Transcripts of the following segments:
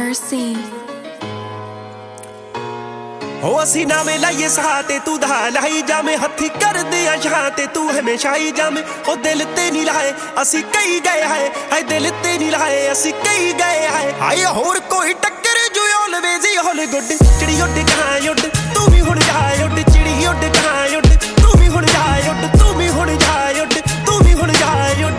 mercy. हो असी नामे लाइए सहाते तू धा लाई जामे हथी कर दे शहाते तू हमेशा ही जामे ओ दिल ते नहीं लाए असी कई गए है दिल ते नहीं लाए असी कई गए है हाय होर कोई टक्कर जो ऑलवेज ही हॉलीवुड चिड़ी उड़ कहां उड़ तू भी हुण जाए उड़ चिड़ी उड़ कहां उड़ तू भी हुण जाए उड़ तू भी हुण जाए उड़ तू भी हुण जाए उड़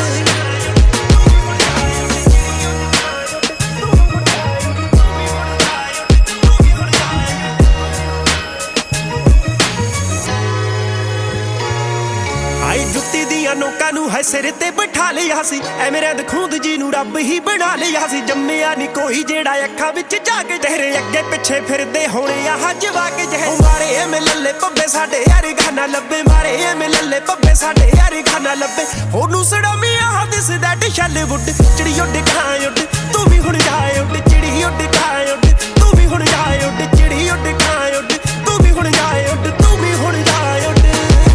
जुत्ती दिया नोका नू है सिर ते बिठा लिया सी ऐ मेरे दखूंद जी नू रब ही बना लिया सी जम्मिया नी कोई जेड़ा अखां विच जाके तेरे अगे पिछे फिरदे होणे आ जवाक जह मारे एवें लल्ले पब्बे साडे यार गाना लब्बे मारे एवें लल्ले पब्बे साडे यार गाना लब्बे होनू सड़मिया दिस दैट शैलवुड चिड़ी उड़ कहां उड़ तू भी हुण जाए उड़ चिड़ी उड़ कहां उड़ तू भी हुण जाए उड़ चिड़ी उड़ कहां उड़ तू भी हुण जाए उड़ तू भी हुण जाए उड़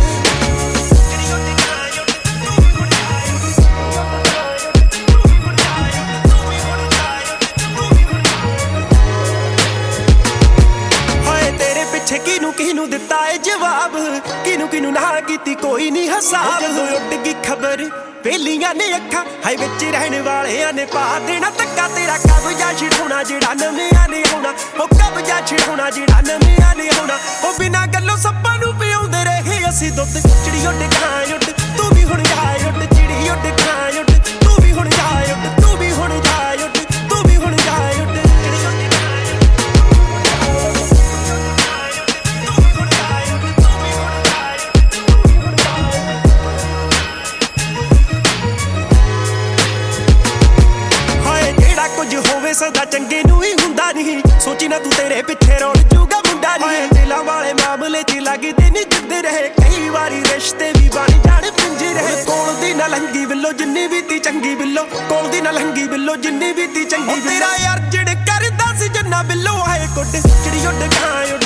किनू दिता है जवाब किनू ना कीती कोई नहीं हिसाब जदों उड़ गई खबर वेलियां ने अखां हाय विच रहने वालियां ने पा देना धक्का तेरा कब्जा छिड़ाउणा जेड़ा नविआं ने आउणा ओ कब्जा छिड़ाउणा जेड़ा नविआं ने आउणा ओ बिना गल्लों सप्पां नूं पिआउंदे रहे असीं दुੱਧ चिड़ी उड़ कहां उड़ तू भी हुण जाए उड़ चिड़ी उड़ कहां उड़ तू भी हुण जाए उड़ तू भी हुण जाए उड़ तू भी हुण जाए उड़ होवे सदा चंगे नू ही हुंदा नहीं सोची ना तू तेरे पिछे रोड़ जूगा मुंडा नहीं दिलां वाले मामले च लगदे नहीं जिद्दे रहे कई वारी रिश्ते भी बन जाण पिंजे रहे कोल दी ना लंगी बिल्लो जिन्नी भी ती चंगी बिल्लो कोल दी ना लंगी बिल्लो जिन्नी भी ती चंगी तेरा यार जिड़ करदा सी जन्ना बिल्लो आए कुड चिड़ी उड़ कहां